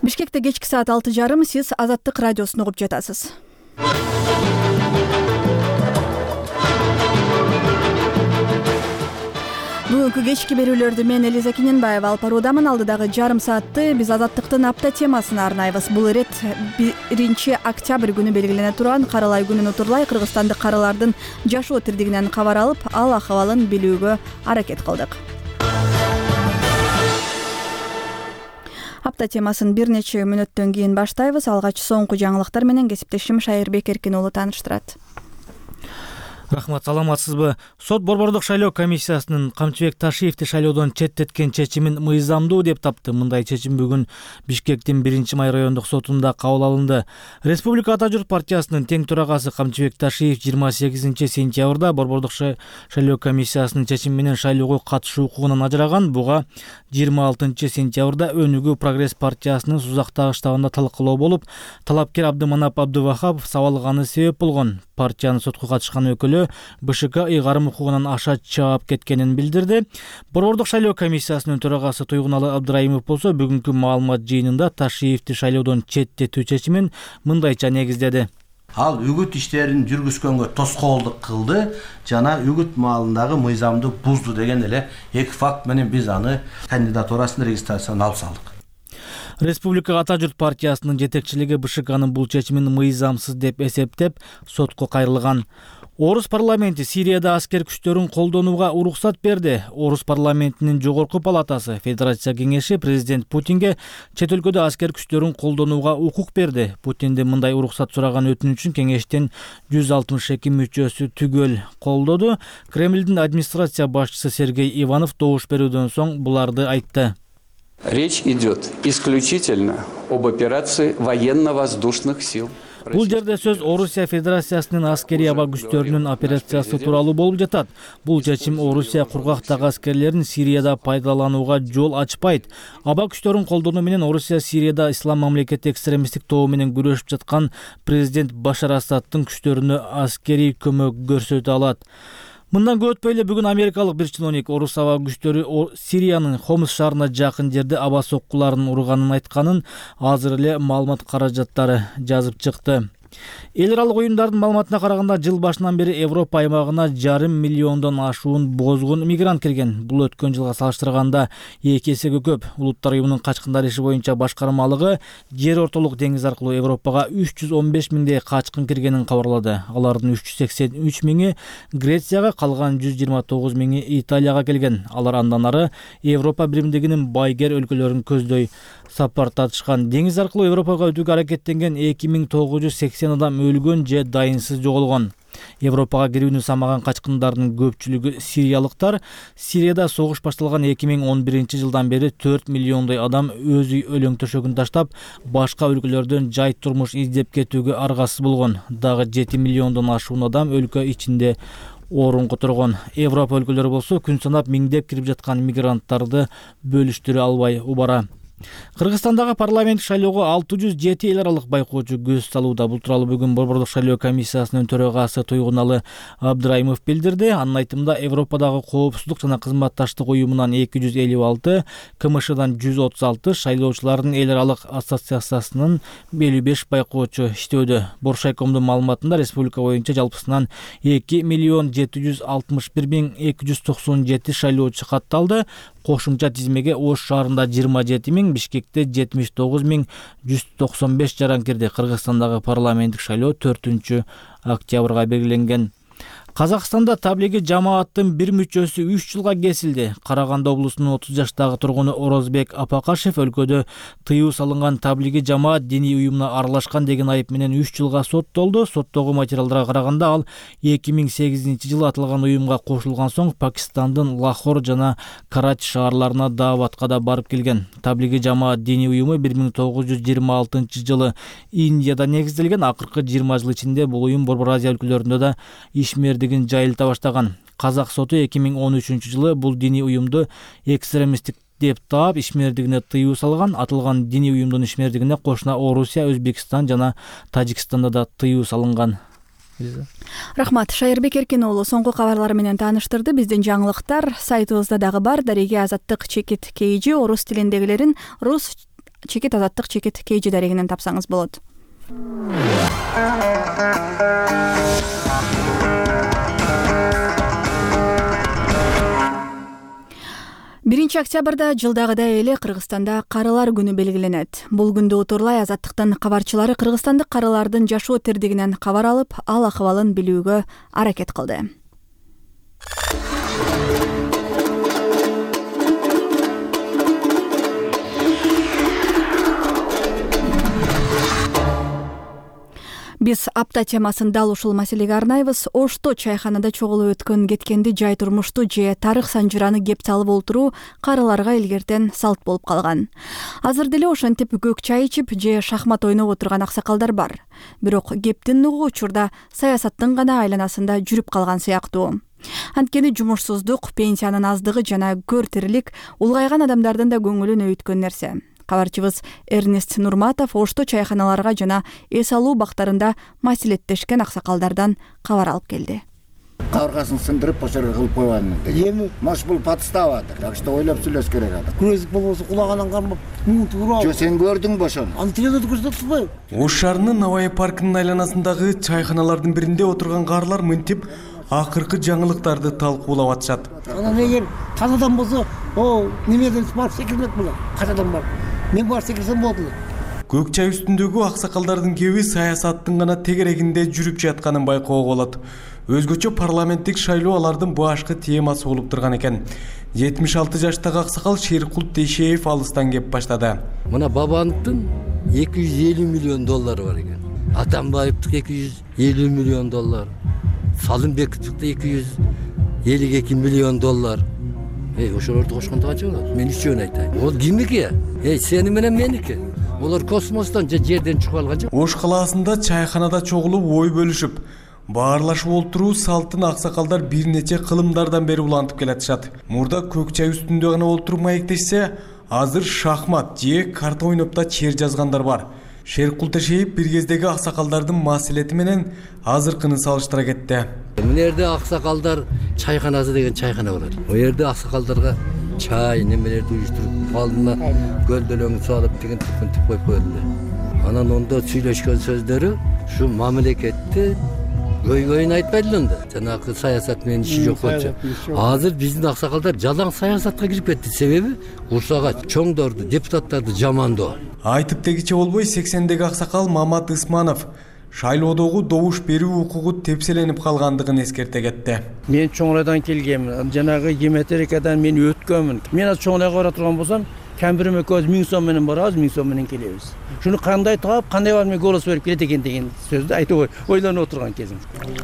Бишкекте кечки саат 6:30 сиз Азаттык радиосун угуп жатасыз. Бүгүнкү кечки берүүлөрдү мен Элиза Кененбаева алып баруудамын. Алдыдагы жарым саатты биз Азаттыктын апта темасына арнайбыз. Бул ирет 1 октябрь күнү белгилене турган Каралай күнүн утурлай кыргызстандык каралардын жашоо тирдигинен кабар алып, ал акыбалын билүүгө аракет кылдык. Апта темасын бир нече мүнөттөн кийин баштайбыз. Алгач соңку жаңылыктар менен кесиптешим Шайырбек Эркин уулу тааныштырат. Рахмат, саламатсызбы? Сот Борбордук шайлоо комиссиясынын Камчыбек Ташиевди шайлоодон четтеткен чечимин мыйзамдуу деп тапты. Мындай чечим бүгүн Бишкектин 1-май райондук сотунда кабыл алынды. Республика Ата журт партиясынын тең төрагасы Камчыбек Ташиев 28 сентябрда Борбордук шайлоо комиссиясынын чечими менен шайлоого катышуу укугунан ажыраган. Буга 26 сентябрда Өнүгүү Прогресс партиясынын Сузактагы штабында талкылоо болуп, талапкер Абдыманап Абдывахапов сабалганы себеп болгон. Партиянын сотко катышкан өкүлү БШК ыйгарым укугунан аша чаап кеткенин билдирди. Борбордук шайлоо комиссиясынын төрагасы Туйгуналы Абдыраимов болсо бүгүнкү маалымат жыйынында Ташиевди шайлоодон четтетүү чечимин мындайча негиздеди. Ал үгүт иштерин жүргүзгөнгө тоскоолдук кылды жана үгүт маалындагы мыйзамды бузду деген эле эки факт менен биз аны кандидатурасын регистрациядан алып салдык. Республика Ата журт партиясынын жетекчилиги БШКнын бул чечимин мыйзамсыз деп эсептеп, сотко кайрылган. Орус парламенти Сирияда аскер күчтөрүн колдонууга уруксат берди. Орус парламентинин жогорку палатасы Федерация кеңеши президент Путинге чет өлкөдө аскер күчтөрүн колдонууга укук берди. Путиндин мындай уруксат сураган өтүнүчүн кеңештин 162 мүчөсү түгөл колдоду. Кремлдин администрация башчысы Сергей Иванов добуш берүүдөн соң буларды айтты. Речь идет исключительно об операции военно-воздушных сил. Бул жерде сөз Орусия Федерациясынын аскери аба күчтөрүнүн операциясы тууралуу болуп жатат. Бул чечим Орусия кургактагы аскерлерин Сирияда пайдаланууга жол ачпайт. Аба күчтөрүн колдонуу менен Орусия Сирияда Ислам мамлекети экстремисттик тобу менен күрөшүп жаткан президент Башар Асадтын күчтөрүнө аскери көмөк көрсөтө алат. Мындан көп өтпөй эле бүгүн америкалык бир чиновник Орус аба күчтөрү Сириянын Хомс шаарына жакын жерде аба соккуларын урганын айтканын азыр эле маалымат каражаттары жазып чыкты. Эл аралык уюмдардын маалыматына караганда жыл башынан бери Европа аймагына 5,5 миллиондон ашуун бозгун мигрант кирген. Бул өткөн жылга салыштырганда 2 эсеге көп. Улуттар уюмунун качкындар иши боюнча башкармалыгы жер ортолук деңиз аркылуу Европага 315 миңдей качкын киргенин кабарлады. Алардын 383 миңи Грецияга, калган 129 миңи Италияга келген. Алар андан ары Европа биримдигинин байгер өлкөлөрүн көздөй сапар тартышкан. Деңиз аркылуу Европага өтүүгө аракеттенген 2980 адам өлгөн же дайынсыз жоголгон. Европага кирүүнү самаган качкындардын көпчүлүгү сириялыктар. Сирияда согуш башталган 2011 жылдан бери 4 миллиондой адам өз үй өлөң төшөгүн таштап, башка өлкөлөрдөн жай турмуш издеп кетүүгө аргасыз болгон. Дагы 7 миллиондон ашуун адам өлкө ичинде орун которгон. Европа өлкөлөрү болсо күн санап миңдеп кирип жаткан мигранттарды бөлүштүрө албай убара. Кыргызстандагы парламент шайлоого 607 эл аралык байкоочу көз салууда. Бул тууралуу бүгүн Борбордук шайлоо комиссиясынын төрагасы Туйгуналы Абдыраимов билдирди. Анын айтымында Европадагы коопсуздук жана кызматташтык уюмунан 256, КМШдан 136, шайлоочулардын эл аралык ассоциациясынын 55 байкоочу иштөөдө. Боршайкомдун маалыматында республика боюнча жалпысынан 2,761,297 шайлоочу катталды. Кошумча тизмеге Ош шаарында 27 миң, Бишкекте 79,195 жаран кирди. Кыргызстандагы парламенттик шайлоо 4 октябрга белгиленген. Казакстанда таблиги жамааттын бир мүчөсү 3 жылга кесилди. Караганда облусунун 30 жаштагы тургуну Орозбек Апакашев өлкөдө тыюу салынган таблиги жамаат диний уюмуна аралашкан деген айып менен 3 жылга соттолду. Соттогу материалдарга караганда ал 2008 жылы аталган уюмга кошулган соң Пакистандын Лахор жана Карачи шаарларына дааватка да барып келген. Таблиги жамаат диний уюму 1926 жылы Индияда негизделген. Акыркы 20 жыл ичинде бул уюм Борбор Азия өлкөлөрүндө да ишмердигин жайылта баштаган. Казак соту 2013 жылы бул диний уюмду экстремисттик деп таап ишмердигине тыюу салган. Атылган диний уюмдун ишмердигине кошуна Орусия, Өзбекстан жана Тажикстанда да тыюу салынган. Рахмат. Шайырбек Эркин уулу соңку кабарлар менен тааныштырды. Биздин жаңылыктар сайтыбызда дагы бар. Дареге Азаттык чекит KG орус тилиндегилерин рус чекит азаттык чекит KG дарегинен тапсаңыз болот. 1 октябрда жылдагыдай эле Кыргызстанда карылар күнү белгиленет. Бул күндө утурлай азаттыктын кабарчылары кыргызстандык карылардын жашоо тирдигинен кабар алып, ал акыбалын билүүгө аракет кылды. Биз апта темасын дал ушул маселеге арнайбыз. Ошто чайханада чогулуп өткөн кеткенди жай турмушту же тарых санжыраны кеп салып олтуруу карыларга илгертен салт болуп калган. Азыр деле ошентип көк чай ичип же шахмат ойноп отурган аксакалдар бар. Бирок кептин нугу учурда саясаттын гана айланасында жүрүп калган сыяктуу. Анткени жумушсуздук, пенсиянын аздыгы жана көр тирилик улгайган адамдардын да көңүлүн өйткөн нерсе. Кабарчыбыз Эрнест Нурматов Ошто чайханаларга жана эс алуу бактарында маселеттешкен аксакалдардан кабар алып келди. Кабыргасын сындырып, ошол кылып койгон. Эми маш бул подставаdır. Так что ойлоп сүйлөш керек ада. Күрөзүк болбосо кулаганан кармап, туурабы? Жо сен көрдүңбү ошону? Аны телевизордо көрсөтүппү? Ош шаарынын Навай паркынын айланасындагы чайханалардын биринде отурган карлар мынтип акыркы жаңылыктарды талкуулап атышат. Анан эгер тазадан болсо, немеден барып секирмек болот. Качадан барып. Мен барып секирсем болот эле. Көк чай үстүндөгү аксакалдардын кеби саясаттын гана тегерегинде жүрүп жатканын байкоого болот. Өзгөчө парламенттик шайлоо алардын башкы темасы болуп турган экен. 76 жаштагы аксакал Шеркулт Тейшеев алыстан кеп баштады. Мына Бабановдун 250 миллион доллары бар экен. Атамбаевдин 250 миллион доллар. Салымбековдун 252 миллион доллар. Ошолорду кошкондо канча болот? Мен үчөөнү айтайын. Ол кимики? Сени менен меники. Олар космостон же жерден чыгып алган жок. Ош калаасында чайханада чогулуп ой бөлүшүп, баарлашып олтуруу салтын аксакалдар бир нече кылымдардан бери улантып келатышат. Мурда көк чай үстүндө гана олтуруп маектешсе, азыр шахмат же карта ойноп да чер жазгандар бар. Шеркулт Тейшеев бир кездеги аксакалдардын маселети менен азыркыны салыштыра кетти. Мына жерде аксакалдар чайханасы деген чайхана болот. О жерде аксакалдарга чай немелерди уюштуруп, алдына көлдөлөң салып тигинтип коюп койду. Анан ондо сүйлөшкөн сөздөрү ушу мамлекетти көйгөйүн айтпайды эле. Жанагы саясат менен иши жок болчу. Азыр биздин аксакалдар жалаң саясатка кирип кетти. Себеби курсага чоңдорду, депутаттарды жамандоо. Айтып дегиче болбой 80-деги аксакал Мамат Ысманов шайлоодогу добуш берүү укугу тепселенип калгандыгын эскерте кетти. Мен чоңрайдан келгенмин. Жанагы геометрикадан мен өткөнмүн. Мен аз чоңрайга бара турган болсам, камбирим экөөбүз 1000 сом менен барабыз, 1000 сом менен келебиз. Шуну кандай таап, кандай барып мен голос берип келет экен деген сөздү айтып ойлонуп отурган кезим.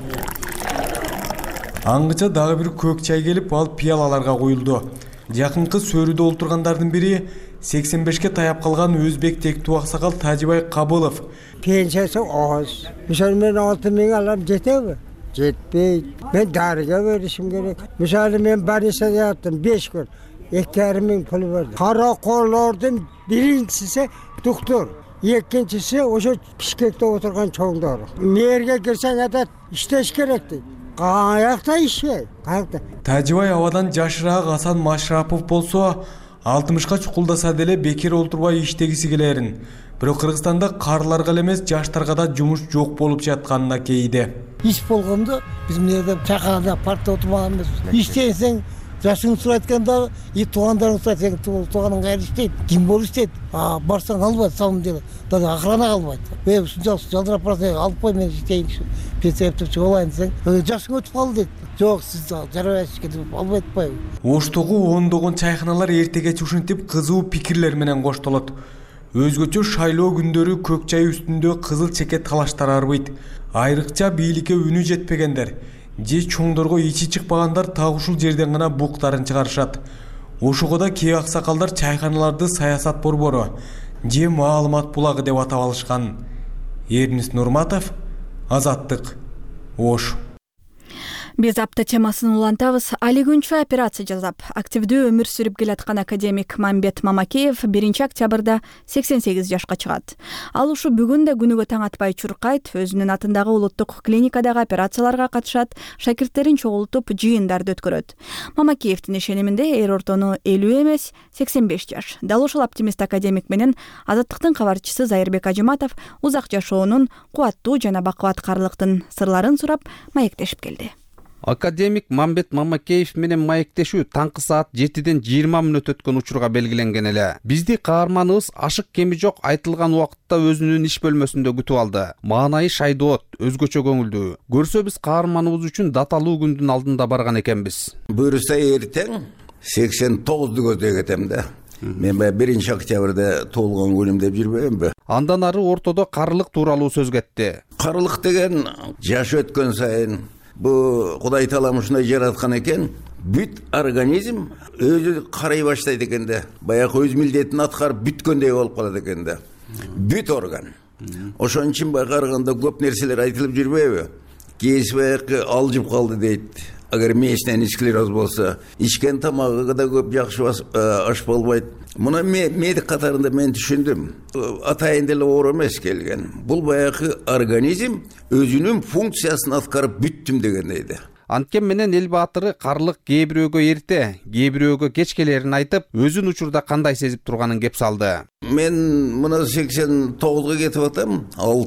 Аңгыча дагы бир көк чай келип, ал пиялаларга коюлду. Жакынкы сөрүдө олтургандардын бири 85ке таяп калган өзбек тектүү аксакал Тажибай Кабылов. Пенсиясы аз. Мисалы мен 6000 алам, жетеби? Жетпейт. Мен дарыга беришим керек. Мисалы мен больницада яттым 5 күн. 2,5 пул берди. Караколордун биринчиси доктор, экинчиси ошо Бишкекте отурган чоңдор. Мэрге кирсең адат иштеш керек дейт. Каякта ишей? Каякта? Тажибай абадан жашыраак Асан Машрапов болсо, 60ка чукулдаса деле бекер олтурбай иштегиси келерин. Бирок Кыргызстанда карларга эле эмес, жаштарга да жумуш жок болуп жатканына кейиди. Иш болгондо биз мына чайханада паркта отурмаган эмеспиз. Иштесең жашың сурайтканда, туугандарың сурайт, тууганың кайер иштейт, ким болуп иштейт? Барсаң албайт, самым деле. Дагы охрана калбайт. Ушунчалык жалдырап барсаң, алып кой мен иштейин, пенсия эптеп алайын десең, жашың өтүп калды дейт. Жок, сиз жарабайсыз кетип албай атпайбы? Оштогу ондогон чайханалар эртегече ушинтип кызуу пикирлер менен коштолот. Өзгөчө шайлоо күндөрү көк чай үстүндө кызыл чекет талаштар арбыйт. Айрыкча бийликке үнү жетпегендер же чоңдорго ичи чыкпагандар так ушул жерден гана буктарын чыгарышат. Ошого да кээ аксакалдар чайханаларды саясат борбору же маалымат булагы деп атап алышкан. Эрнест Нурматов, Азаттык, Ош. Биз апта темасын улантабыз. Али күнчө операция жасап, активдүү өмүр сүрүп келаткан академик Мамбет Мамакеев 1 октябрда 88 жашка чыгат. Ал ушу бүгүн да күнүгө таң атпай чуркайт, өзүнүн атындагы улуттук клиникадагы операцияларга катышат, шакирттерин чогултуп жыйындарды өткөрөт. Мамакеевдин ишениминде эр ортону 50 эмес 85 жаш. Дал ушул оптимист академик менен Азаттыктын кабарчысы Зайырбек Ажыматов узак жашоонун, кубаттуу жана бакубаткарлыктын сырларын сурап маектешип келди. Академик Мамбет Мамакеев менен маектешүү таңкы саат 7ден 20 мүнөт өткөн учурга белгиленген эле. Бизди каарманыбыз ашык кеми жок айтылган убакытта өзүнүн иш бөлмөсүндө күтүп алды. Маанайы шайдоот, өзгөчө көңүлдүү. Көрсө биз каарманыбыз үчүн даталуу күндүн алдында барган экенбиз. Буюрса эртең 89-ду көздөй кетем да. Мен 1 октябрда туулган күнүм деп жүрбөймбү. Андан ары ортодо карылык тууралуу сөз кетти. Карылык деген жаш өткөн сайын бу Кудай таалам ушундай жараткан экен, бүт организм өзү карай баштайт экен да. Баягы өз милдетин аткарып бүткөндөй болуп калат экен да. Бүт орган. Ошон үчүн караганда көп нерселер айтылып жүрбөйбү? Кээс баягы алжып калды дейт. Агар мээчтен склероз болсо, ичкен тамагы да көп жакшы аш болбойт. Муну медик катарында мен түшүндүм. Атайын деле оор эмес келген. Бул баягы организм өзүнүн функциясын аткарып бүттүм дегендей да. Анткени менен эл баатыры карлык кээ бирөөгө эрте, кээ бирөөгө кеч келерин айтып, өзүн учурда кандай сезип турганын кеп салды. Мен мына 89га кетип атам,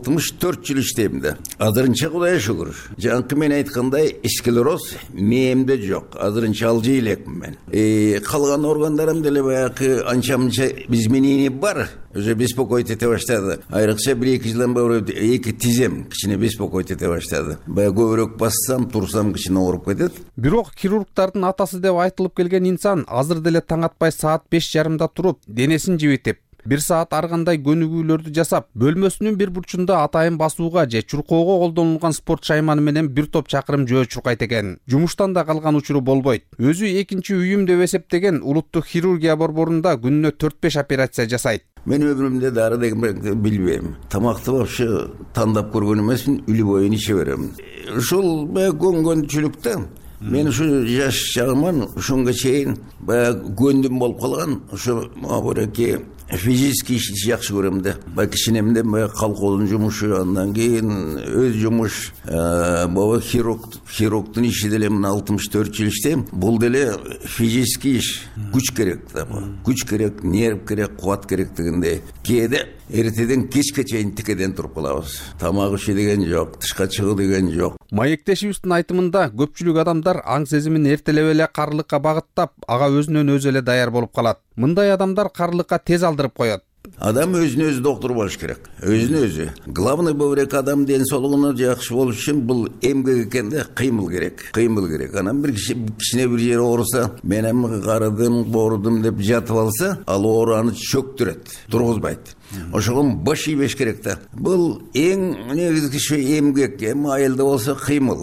64 жыл иштейм да. Азырынча Кудайга шүгүр. Жанкы мен айткандай склероз мээмде жок. Азырынча алжый элекмин мен. Калган органдарым деле баягы анча-мынча биз менен бар. Уже беспокоить ете баштады. Айрыкча 1-2 жылдан бери 2 тизем кичине беспокоить ете баштады. Баягы көбүрөөк бассам, турсам кичине ооруп кетет. Бирок хирургдардын атасы деп айтылып келген инсан азыр деле таң атпай саат 5:30 туруп, денесин жибитип, 1 саат аргандай көнүгүүлөрдү жасап, бөлмөсүнүн бир бурчунда атайын басууга же чуркоого колдонулган спорт шайманы менен 1 топ чакырым жөө чуркайт экен. Жумуштан да калган учуру болбойт. Өзү экинчи үйүм деп эсептеген улуттук хирургия борборунда күнүнө 4-5 операция жасайт. Мен өмүрүмдө дары деген билбейм. Тамакты вообще тандап көргөн эмесмин, үлү боюн иче берем. Ушул көнгөнчүлүктө мен ушу жаш чагыман ушунга чейин баягы көндүм болуп калган. Ушу мабуреки физический иш жакшы көрөм да. Баягы кичинемде колхоздун жумушу, андан кийин өз жумуш, баба хирургдун иши деле 64 жыл иштейм. Бул деле физический иш, күч керек да. Күч керек, нерв керек, кубат керек дегендей. Кээде эртеден кечке чейин тикеден туруп калабыз. Тамак иши деген жок, тышка чыгуу деген жок. Маектешибиздин айтымында көпчүлүк адамдар аң сезимин эртелеп эле карлыкка багыттап, ага өзүнөн өзү эле даяр болуп калат. Мындай адамдар карлыкка тез алдырып коет. Адам өзүнө өзү доктор болуш керек. Өзүнө өзү. Главный бөбүрөк адам ден соолугуна жакшы болуш үчүн бул эмгек экен да, кыймыл керек. Кыймыл керек. Анан бир кичине бир жери ооруса, мен эми карыдым, боорудум деп жатып алса, ал оораны чөктүрөт, тургузбайт. Ошого баш ийбеш керек да. Бул эң негизги эмгек, эми айылда болсо кыймыл.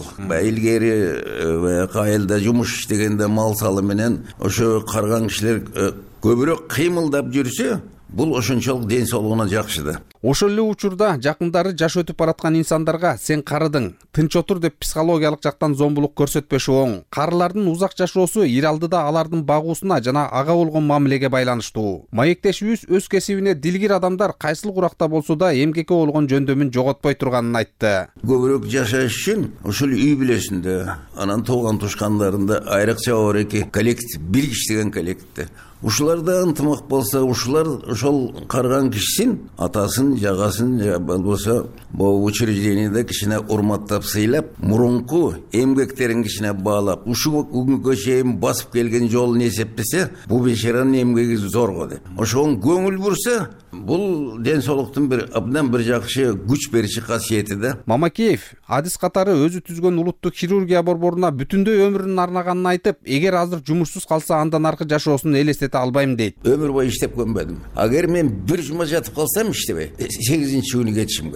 Илгери айылда жумуш иштегенде мал салы менен ошо карган кишилер көбүрөөк кыймылдап жүрсө, бул ошончолук ден соолугуна жакшы да. Ошол эле учурда жакындары жаш өтүп бараткан инсандарга сен карыдың, тынч отур деп психологиялык жактан зомбулук көрсөтпөшү оң. Карылардын узак жашоосу ир алдыда алардын багуусуна жана ага болгон мамилеге байланыштуу. Маектешибиз өз кесибине дилгир адамдар кайсыл куракта болсо да эмгекке болгон жөндөмүн жоготпой турганын айтты. Көбүрөөк жашаш үчүн ушул үй бүлөсүндө, анан тууган тушкандарында айрыкча оореки коллектив, бир иштеген коллективде ушуларда ынтымак болсо, ушулар ошол карган кишисин, атасын, жагасын, болбосо могу учреждениеде кичине урматтап, сыйлап, мурунку эмгектерин кичине баалап, ушул күнгө чейин басып келген жолун эсептесе, бул бечаранын эмгеги зорго деп. Ошого көңүл бурса, бул ден соолуктун бир абдан бир жакшы күч бериши касиети да. Мамакеев адис катары өзү түзгөн улуттук хирургия борборуна бүтүндөй өмүрүн арнаганын айтып, эгер азыр жумушсуз калса андан аркы жашоосун элестете албайм дейт. Өмүр бою иштеп көнбөдүм. Агер мен бир жума жатып калсам иштебей, 8-күнү кетишим керек.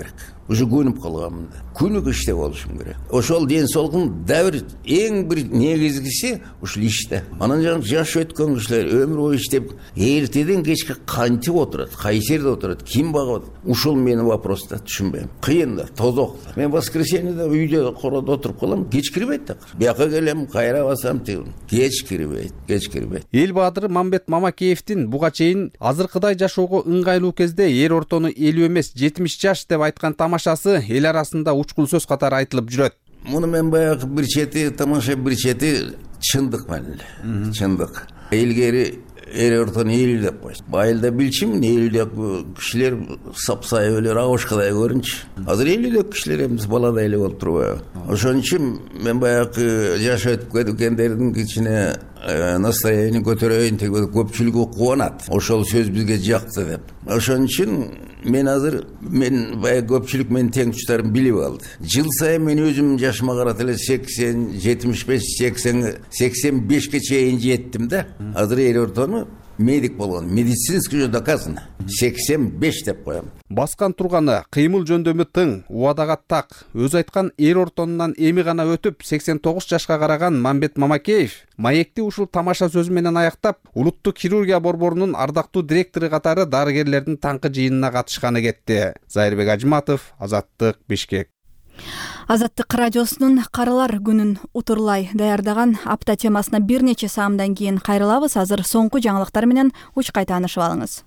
уже көнүп калганмын да. Күнүк иште болушум керек. Ошол ден соолуктун дабыр эң бир негизгиси ушул иште. Анан жаш өткөн кишилер өмүр бою иштеп, эртеден кечке кантип отурат, кайсы жерде отурат, ким багат? Ушул менин вопрос да, түшүнбөйм. Кыйын да, тозок. Мен воскресеньеде үйдө короодо отуруп калам, кеч кирбейт да. Бияка келем, кайра басам, кеч кирбейт. Эл баадыры Мамбет Мамакеевдин буга чейин азыркыдай жашоого ыңгайлуу кезде эр ортону 50 эмес 70 жаш деп айткан тамашасы эл арасында учкул сөз катары айтылып жүрөт. Муну мен баягы бир чети тамаша, бир чети чындык менен. Чындык. Илгери эр ортону эл деп койду. Байылда билчимин, элдек кишилер сапсайып эле агышкадай көрүнчү. Азыр элдек кишилер эмес баладай эле болуп турбайбы? Ошон үчүн мен баягы жаш өтүп кеткендердин кичине настроение көтөрөйүн деп көпчүлүгү кубанат. Ошол сөз бизге жакты деп. Ошон үчүн мен баягы көпчүлүк менин теңтуштарым билип алды. Жыл сайын мен өзүм жашыма карата эле 80, 75, 80, 85ке чейин жеттим да. Азыр эр ортону медик болгон, медицинский доказано. 85 деп коем. Баскан турганы кыймыл жөндөмү тың, убадага так. Өз айткан эр ортонунан эми гана өтүп 89 жашка караган Мамбет Мамакеев маекти ушул тамаша сөзү менен аяктап, улуттук хирургия борборунун ардактуу директору катары дарыгерлердин таңкы жыйынына катышканы кетти. Зайырбек Ажматов, Азаттык, Бишкек. Азаттык радиосунун Каралар күнүн утурлай даярдаган апта темасына бир нече саамдан кийин кайрылабыз. Азыр соңку жаңылыктар менен учкай таанышып алыңыз.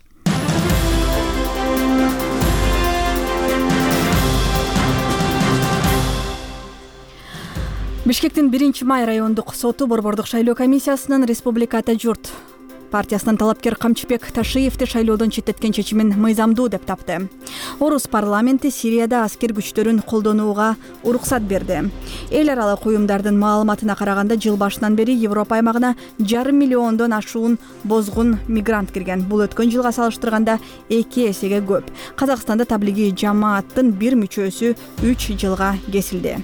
Бишкектин 1-май райондук соту борбордук шайлоо комиссиясынын Республиката журт партиясынын талапкер Камчыбек Ташиевди шайлоодон четтеткен чечимин мыйзамдуу деп тапты. Орус парламенти Сирияда аскер күчтөрүн колдонууга уруксат берди. Эл аралык уюмдардын маалыматына караганда жыл башынан бери Европа аймагына 5,5 миллиондон ашуун бозгун мигрант кирген. Бул өткөн жылга салыштырганда 2 эсеге көп. Казакстанда таблиги жамааттын бир мүчөсү 3 жылга кесилди.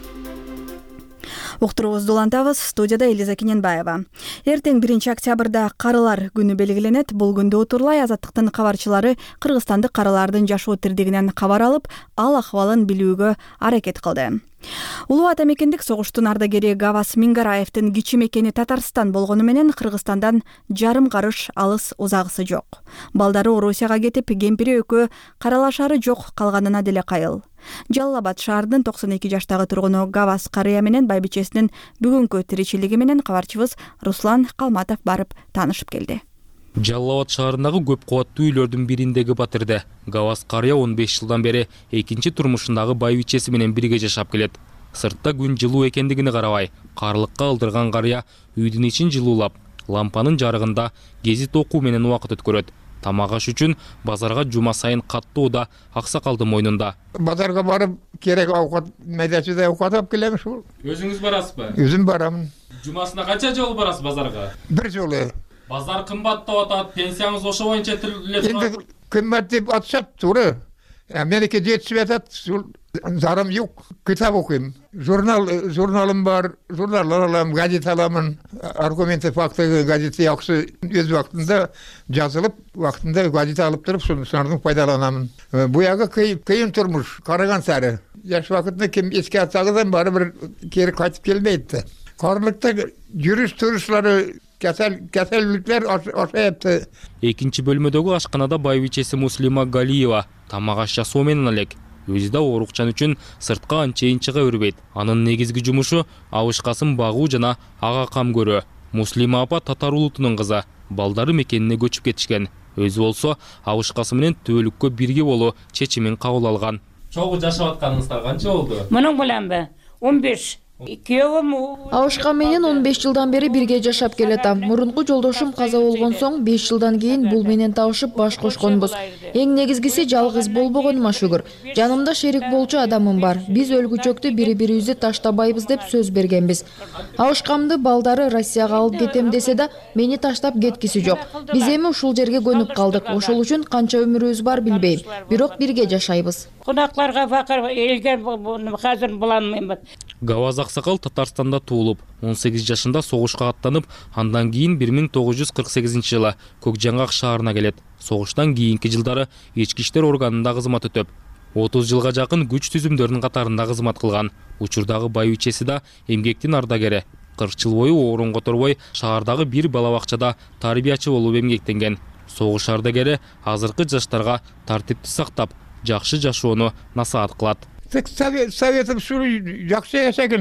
Уктуруубузду улантабыз. Студияда Элиза Кененбаева. Эртең 1-октябрда карылар күнү белгиленет. Бул күндө утурлай Азаттыктын кабарчылары кыргызстандык карылардын жашоо тирдигинен кабар алып, ал акыбалын билүүгө аракет кылды. Улуу ата мекендик согуштун ардагери Гавас Мингараевдин кичи мекени Татарстан болгону менен Кыргызстандан жарым карыш алыс узагысы жок. Балдары Орусияга кетип, кемпири экөө каралашары жок калганына деле кайыл. Жалал Абад шаарынын 92 жаштагы тургуну Гавас карыя менен байбичесинин бүгүнкү тиричилиги менен кабарчыбыз Руслан Калматов барып таанышып келди. Жалал Абад шаарындагы көп кубаттуу үйлөрдүн бириндеги батырды. Гавас карыя 15 жылдан бери экинчи турмушундагы байбичеси менен бирге жашап келет. Сыртта күн жылуу экендигине карабай, карлыкка алдырган карыя үйдүн ичин жылуулап, лампанын жарыгында гезит окуу менен убакыт өткөрөт. Тамак аш үчүн базарга жума сайын каттуу да аксакалдын мойнунда. Базарга барып, керек аукат майдачыдай аукат алып келем ушул. Өзүңүз барасызбы? Өзүм барамын. Жумасына канча жолу барасыз базарга? Бир жолу. Базар кымбаттап атат, пенсияңыз ошо боюнча эле турат. Энди кымбат деп атышат, туура. Меники жетишип атат, зарым жок. Китап окуйм. Журналым бар, журналдар алам, газет аламын. Аргументы, факты газети жакшы өз убактында жазылып, убактында газет алып туруп, шунун пайдаланамын. Буягы кыйын турмуш, караган сары. Жаш убакытында ким эске атсагыздан бары бир кери кайтып келбейт. Карлыкта жүрүш турушлары кеселдиктер ашайыпты. Экинчи бөлмөдөгү ашканада байбичеси Муслима Галиева тамак аш жасоо менен элек. Өзү да оорукчан үчүн сыртка анчейин чыга бербейт. Анын негизги жумушу абышкасын багуу жана ага кам көрүү. Муслима апа татар улутунун кызы. Балдары мекенине көчүп кетишкен. Өзү болсо абышкасы менен түбөлүккө бирге болуу чечимин кабыл алган. Чогуу жашап атканыңыздар канча болду? Мунун менен бе 15. Абышка менен 15 жылдан бери бирге жашап келатам. Мурунку жолдошум каза болгон соң 5 жылдан кийин бул менен табышып баш кошконбуз. Эң негизгиси жалгыз болбогонума шүгүр. Жанымда шерик болчу адамым бар. Биз өлгүчөктү бири-бирибизди таштабайбыз деп сөз бергенбиз. Абышкамды балдары Россияга алып кетем десе да, мени таштап кеткиси жок. Биз эми ушул жерге көнүп калдык. Ошол үчүн канча өмүрүбүз бар билбейм. Бирок бирге жашайбыз. Кунакларга факыр элге азыр буланмайм. Гаваз аксакал Татарстанда туулуп, 18 жашында согушка аттанып, андан кийин 1948-жылы Көкжаңгак шаарына келет. Согуштан кийинки жылдары ички иштер органында кызмат өтөп, 30 жылга жакын күч түзүмдөрүнүн катарында кызмат кылган. Учурдагы байбичеси да эмгектин ардагери. 40 жыл бою орун которбой шаардагы бир балабакчада тарбиячы болуп эмгектенген. Согуш ардагери азыркы жаштарга тартипти сактап, жакшы жашоону насаат кылат. Советім şu жақсы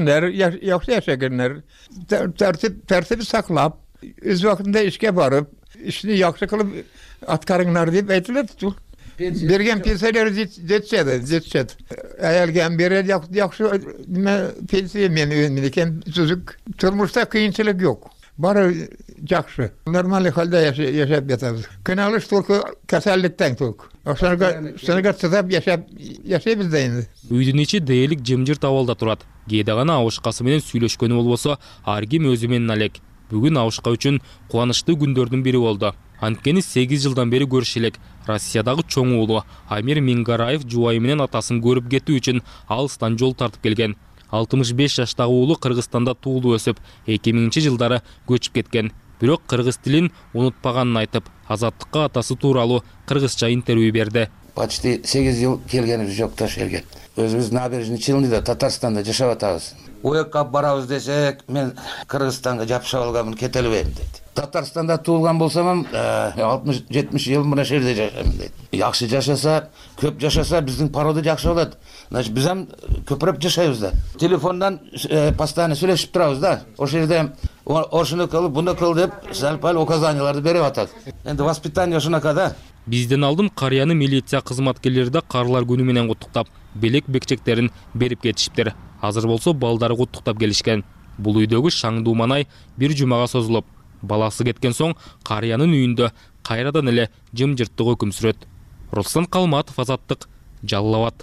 yaşaganlar, tertibi saklap, öz vaktinde işe barıp, işini yaxşı kılıp atkarınlar deyip aytılır. Bergen pensiyaları жетişedi. Ayalgen beri yaxşı pensiya men önmeniken çocuk turmuşta kıyınçılık yok. Bari жақсы. Normal halde yaşayıp yatırız. Kınalı только kasallıktan только. Sonra çıdap yaşayıp deyinді. Үйдүн ичи дээрлик жымжырт абалда турат. Кээде гана абышкасы менен сүйлөшкөнү болбосо, ар ким өзү менен алек. Бүгүн абышка үчүн кубанычтуу күндөрдүн бири болду. Анткени 8 жылдан бери көрүшө элек. Россиядагы чоң уулу Амир Мингараев жубайы менен атасын көрүп кетүү үчүн алыстан жол тартып келген. 65 жаштагы уулу Кыргызстанда туулуп өсүп, 2000 жылдары көчүп кеткен. Бирок кыргыз тилин унутпаганын айтып, азаттыкка атасы тууралуу кыргызча интервью берди. Почти 8 жыл келгенибиз жок таш элге. Өзүбүз набережный Челныйда, Татарстанда жашап атабыз. Уякка барабыз десек, мен Кыргызстанга жапышып алганмын, кете албайм дейт. Татарстанда туулган болсам, 60-70 жыл мына жерде жашайм дейт. Жакшы жашаса, көп жашаса биздин парода жакшы болот. Значит, биз ham көпүрөп жашайбыз да. Телефондан постоянно сүйлөшүп турабыз да. Ошол жерде ошону кыл, буну кыл деп сал-пал указанияларды берип атат. Энди воспитание ошонака да. Бизден алдым карыяны милиция кызматкерлери да карылар күнү менен куттуктап, белек бекчектерин берип кетишиптир. Азыр болсо балдары куттуктап келишкен. Бул үйдөгү шаңдуу манай бир жумага созулуп, баласы кеткен соң карыянын үйүндө кайрадан эле жымжырттык өкүм сүрөт. Руслан Калматов, Азаттык, Жалал Абад.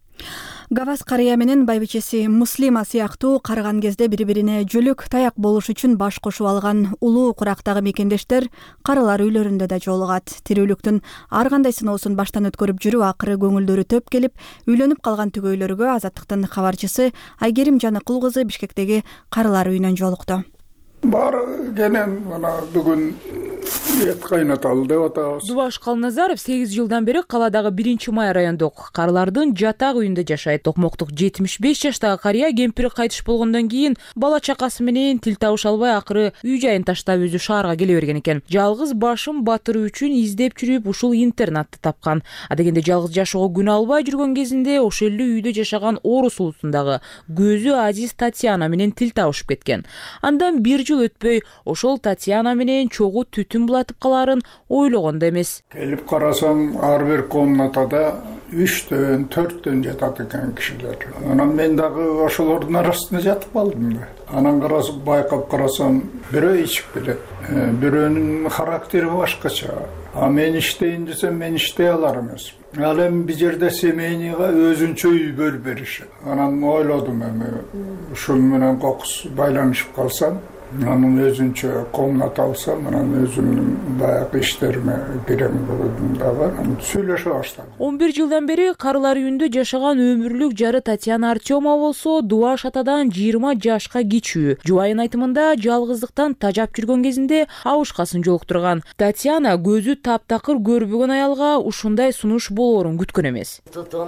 Гаваз карыя менен байбичеси Муслима сыяктуу карыган кезде бири-бирине жөлөк таяк болуш үчүн баш кошуп алган улуу курактагы мекендештер карылар үйлөрүндө да жолугат. Тирүүлүктүн ар кандай сыноосун баштан өткөрүп жүрүп, акыры көңүлдөрү төп келип, үйлөнүп калган түгөйлөргө Азаттыктын кабарчысы Айгерим Жаныкул кызы Бишкектеги карылар үйүнөн жолукту. Бар генен бүгүн эт кайнаталы деп атабыз. Дубаш Калназаров 8 жылдан бери каладагы 1-май райондук карылардын жатак үйүндө жашайт. Токмоктук 75 жаштагы карыя кемпири кайтыш болгондон кийин бала чакасы менен тил табыша албай акыры үй жайын таштап өзү шаарга келе берген экен. Жалгыз башым батыруу үчүн издеп жүрүп ушул интернатты тапкан. Адегенде жалгыз жашоого күнө албай жүргөн кезинде ошол эле үйдө жашаган орус улусундагы көзү азиз Татьяна менен тил табышып кеткен. Андан 1 жыл өтпөй ошол Татьяна менен чогуу түтүн булатып каларын ойлогон да эмес. Келип карасам, ар бир комнатада 3-төн, 4-төн жатат экен кишилер. Анан мен дагы ошолордун арасында жатып калдым да. Анан карасып, байкап карасам, бирөө ичип келет. Бирөөнүн характери башкача. А мен иштейин десем, мен иштей алар эмес. Ал эми бир жерде семейныйга өзүнчө үй бөлүп беришет. Анан ойлодум эми ушул менен кокус байланышып калсам, анын өзүнчө комната алсам, анан өзүмдүн баягы иштериме кирем болдум дагы, сүйлөшө баштадым. 11 жылдан бери карылар үйүндө жашаган өмүрлүк жары Татьяна Артёмова болсо, Дубаш атадан 20 жашка кичүү. Жубайынын айтымында жалгыздыктан тажап жүргөн кезинде абышкасын жолуктурган. Татьяна көзү таптакыр көрбөгөн аялга ушундай сунуш болоорун күткөн эмес.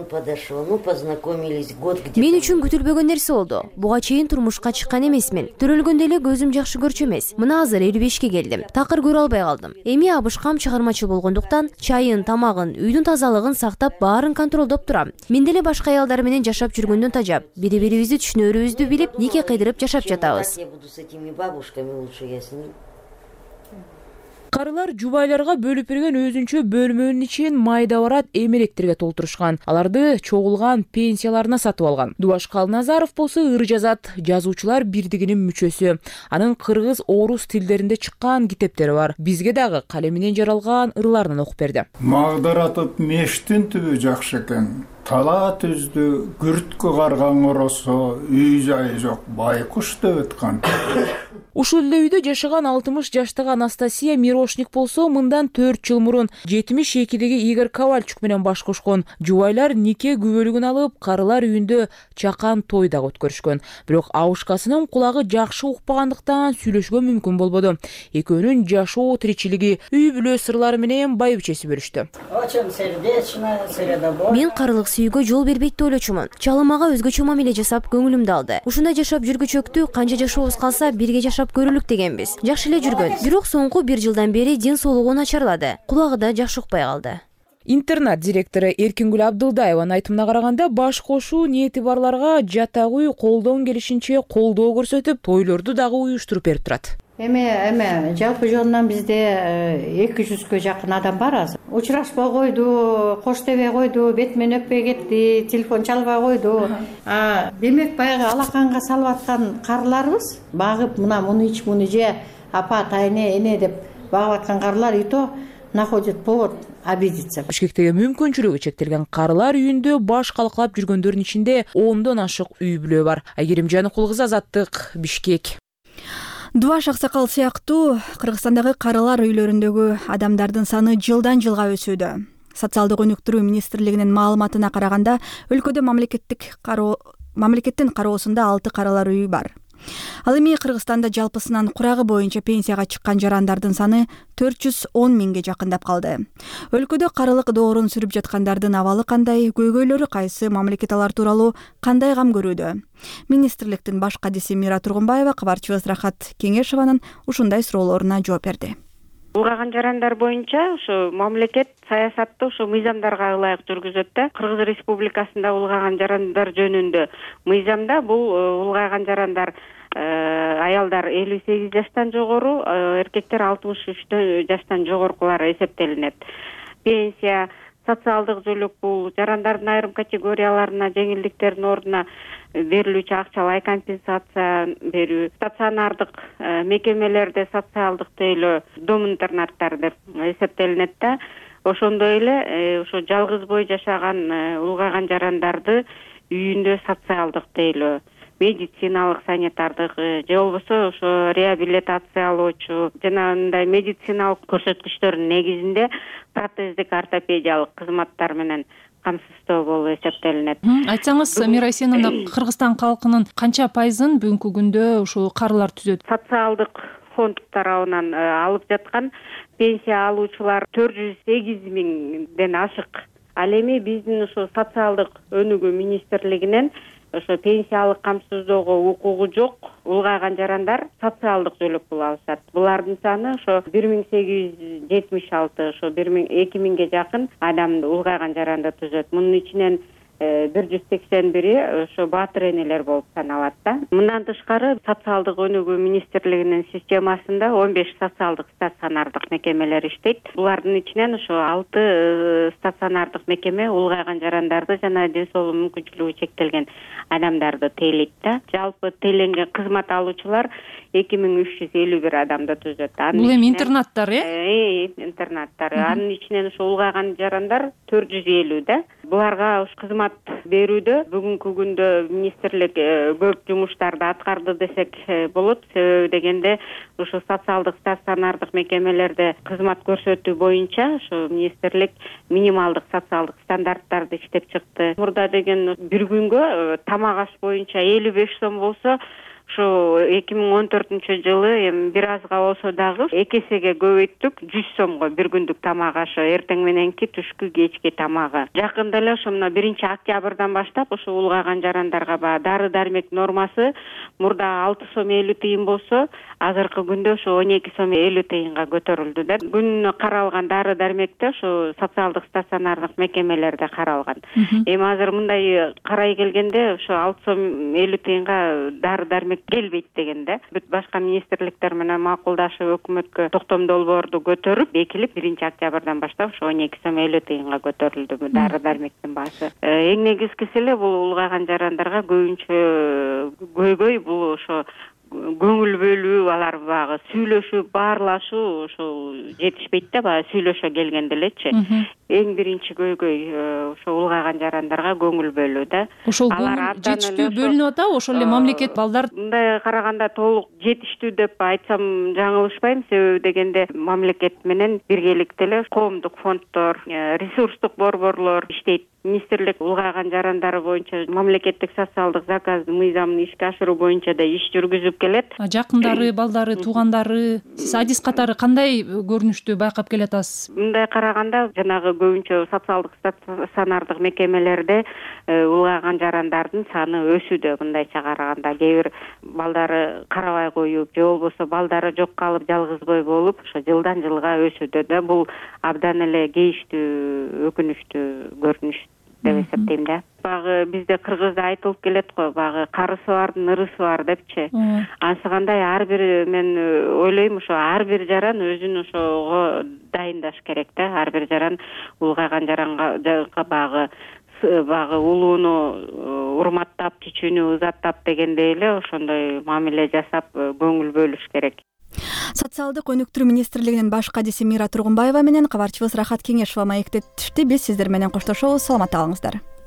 Мен үчүн күтүлбөгөн нерсе болду. Буга чейин турмушка чыккан эмесмин. Төрөлгөндө эле көзүм жакшы көрчү эмес. Мына азыр 55-ке келдим. Такыр көрө албай калдым. Эми абышкам чыгармачыл болгондуктан чайын, тамагын, үйдүн тазалыгын сактап, баарын контролдоп турам. Мен деле башка аялдар менен жашап жүргөндөн тажап, бири-бирибизди түшүнөрүбүздү билип, нике кыйдырып жашап жатабыз. Карылар жубайларга бөлүп берген өзүнчө бөлмөнүн ичин майда барат эмеректерге толтурушкан. Аларды чогулган пенсияларына сатып алган. Дубаш Калназаров болсо ыр жазат, жазуучулар бирдигинин мүчөсү. Анын кыргыз, орус тилдеринде чыккан китептери бар. Бизге дагы калеминен жаралган ырларын окуп берди. Магдыратып мештин түбү жакшы экен. Тала түздү, күрткө карган оросо, үй жайы жок, байкуш деп өткөн. Ушул эле үйдө жашаган 60 жаштагы Анастасия Мирошник болсо, мындан 4 жыл мурун 72-деги Игорь Ковальчук менен баш кошкон. Жубайлар нике күбөлүгүн алып, карылар үйүндө чакан той да өткөрүшкөн. Бирок абышкасынын кулагы жакшы укпагандыктан сүйлөшкөн мүмкүн болбоду. Экөөнүн жашоо тиричилиги, үй бүлө сырлары менен байбичеси бөлүштү. Мен карылык сүйүүгө жол бербейт деп ойлочумун. Чалым ага өзгөчө мамиле жасап көңүлүмдү алды. Ушундай жашап жүргүчөктү канча жашообуз калса бирге жашап көрөлүк дегенбиз. Жакшы эле жүргөн. Бирок соңку 1 жылдан бери ден соолугу начарлады. Кулагы да жакшы укпай калды. Интернат директору Эркингүл Абдылдаеванын айтымына караганда, баш кошуу ниети барларга жатак үй колдон келишинче колдоо көрсөтүп, тойлорду дагы уюштуруп берип турат. Эме жалпы жонунан бизде 200-кө жакын адам бар азыр. Учурашпай койду, кош дебей койду, бетимен өппөй кетти, телефон чалбай койду. Демек баягы алаканга салып аткан карыларыбыз багып муну ич муну же апа, тайне, эне деп багып аткан карылар и то находит повод обидеться. Бишкектеги мүмкүнчүлүгү чектелген карылар үйүндө баш калкалап жүргөндөрдүн ичинде 10дон ашык үй бүлө бар. Айгерим Жаныкул кызы, Азаттык, Бишкек. Дубаш Аксакал сыяктуу Кыргызстандагы карылар үйлөрүндөгү адамдардын саны жылдан жылга өсүүдө. Социалдык өнүктүрүү министрлигинин маалыматына караганда, өлкөдө мамлекеттин кароосунда 6 карылар үйү бар. Ал эми Кыргызстанда жалпысынан курагы боюнча пенсияга чыккан жарандардын саны 410 миңге жакындап калды. Өлкөдө карылык доорун сүрүп жаткандардын абалы кандай, көйгөйлөрү кайсы, мамлекет алар тууралуу кандай кам көрүүдө? Министрликтин баш кадиси Мира Тургунбаева кабарчыбыз Рахат Кеңешованын ушундай суроолоруна жооп берди. Улгаган жарандар боюнча ушу мамлекет саясатты ушу мыйзамдарга ылайык жүргүзөт да. Кыргыз Республикасында улгаган жарандар жөнүндө мыйзамда бул улгайган жарандар аялдар 58 жаштан жогору, эркектер 63 жаштан жогорукулары эсептелинет. Пенсия, социалдык жөлөк бул жарандардын айрым категорияларына жеңилдиктердин ордуна берилүүчү акчалай компенсация берүү, стационардык мекемелерде социалдык тейлөө, дом-интернаттар деп эсептелинет да. Ошондой эле ошо жалгыз бой жашаган улгайган жарандарды үйүндө социалдык тейлөө, медициналык, санитардык же болбосо ошо реабилитациялоочу жана мындай медициналык көрсөткүчтөрдүн негизинде протездик ортопедиялык кызматтар менен камсыздоо болуп эсептелинет. Айтсаңыз, Мира Эсеновна, Кыргызстан калкынын канча пайызын бүгүнкү күндө ушул карылар түзөт? Социалдык фонд тарабынан алып жаткан пенсия алуучулар 408 миңден ашык. Ал эми биздин ошо социалдык өнүгүү министрлигинен ошо пенсиялык камсыздоого укугу жок улгайган жарандар социалдык жөлөк пул алышат. Булардын саны ошо 1876, ошо 2000ге жакын адамды улгайган жаранды түзөт. Мунун ичинен 181 ошо баатыр энелер болуп саналат да. Мындан тышкары социалдык өнүгүү министрлигинин системасында 15 социалдык стационардык мекемелер иштейт. Булардын ичинен ошо 6 стационардык мекеме улгайган жарандарды жана ден соолук мүмкүнчүлүгү чектелген адамдарды тейлейт да. Жалпы тейленген кызмат алуучулар 2351 адамды түзөт. Бул эми интернаттар, интернаттар. Анын ичинен ошо улгайган жарандар 450 да. Буларга кызмат берүүдө бүгүнкү күндө министрлик көп жумуштарды аткарды десек болот. Себеби дегенде ошо социалдык стационардык мекемелерде кызмат көрсөтүү боюнча ошо министрлик минималдык социалдык стандарттарды иштеп чыкты. Мурда деген бир күнгө тамак аш боюнча 55 сом болсо, ошо 2014-жылы эми бир азга болсо дагы 2 эсеге көбөйттүк, 100 сомго бир күндүк тамак ашы, эртең мененки, түшкү, кечки тамагы. Жакында эле ошо 1-октябрдан баштап ошо улгайган жарандарга дары дармек нормасы мурда 6 сом 50 тыйын болсо, азыркы күндө ошо 12 сом 50 тыйынга көтөрүлдү да. Күнүнө каралган дары дармекте ошо социалдык стационардык мекемелерде каралган. Эми азыр мындай карай келгенде ошо 6 сом 50 тыйынга дары дармек келбейт дегенде. Бүт башка министрликтер менен макулдашып өкмөткө токтом долбоорду көтөрүп, бекилип 1-октябрдан баштап ошо 12 сом 50 тыйынга көтөрүлдү дары дармектин баасы. Эң негизгиси эле бул улгайган жарандарга көбүнчө көйгөй бул ошо көңүл бөлүү, алар багы сүйлөшүп, баарлашуу ошо жетишпейт да, баягы сүйлөшө келгенде элечи. Эң биринчи көйгөй ошо улгайган жарандарга көңүл бөлүү да. Ошол көңүл жетиштүү бөлүнүп атабы? Ошол эле мамлекет балдар мындай караганда толук жетиштүү деп айтсам жаңылышпайм. Себеби дегенде мамлекет менен биргеликте эле коомдук фонддор, ресурстук борборлор иштейт. Министрлик улгайган жарандары боюнча мамлекеттик социалдык заказ мыйзамын ишке ашыруу боюнча да иш жүргүзүп келет. Жакындары, балдары, туугандары, сиз адис катары кандай көрүнүштү байкап келатасыз? Мындай караганда жанагы көбүнчө социалдык стационардык мекемелерде улгайган жарандардын саны өсүүдө. Мындайча караганда кээ бир балдары карабай коюп же болбосо балдары жок калып жалгыз болуп ошо жылдан жылга өсүүдө да. Бул абдан эле кейиштүү, өкүнүчтүү көрүнүш деп эсептейм да. Багы бизде Кыргызда айтылып келет го, багы карысы бардын ырысы бар депчи. Анысы кандай ар бир, мен ойлойм ошо ар бир жаран өзүн ошого дайындаш керек да. Ар бир жаран улгайган жаранга багы улууну урматтап, чечүүнү узаттап дегендей эле ошондой мамиле жасап көңүл бөлүш керек. Социалдык өнүктүрүү министрлигинин баш кадиси Мира Тургунбаева менен кабарчыбыз Рахат Кеңешова маектетишти. Биз сиздер менен коштошобуз. Саламатта калыңыздар.